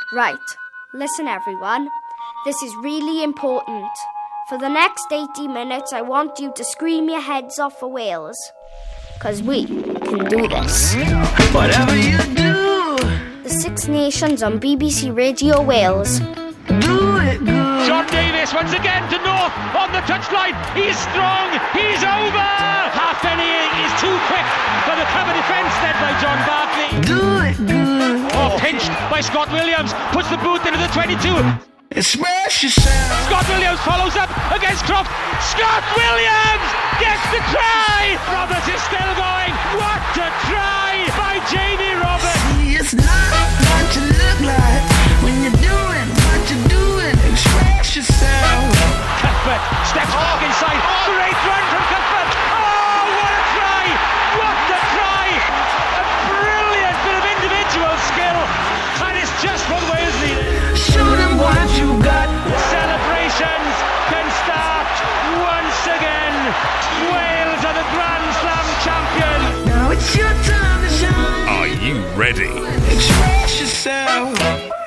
Right, listen everyone. This is really important. For the next 80 minutes, I want you to scream your heads off for Wales. Because we can do this. Whatever you do, The Six Nations on BBC Radio Wales. do it good. John Davis once again to North on the touchline. He's strong. He's over. Halfpenny is too quick for the cover defence led by John Barkley. Do it good. Oh, pinched by Scott Williams. Puts the boot into the 22. Express yourself. Scott Williams follows up against Croft. Scott Williams gets the try. Roberts is still going. What a try by Jamie Roberts. See, it's not what you look like when you're doing what you're doing. Express yourself. Cuthbert steps back inside. Great run from Cuthbert. Oh, what a try! What a try! A brilliant bit of individual skill. And it's just what Wales need. Show them what you got. Celebrations can start once again. Wales are the Grand Slam champions. Now it's your time to shine. Are you ready? Express yourself.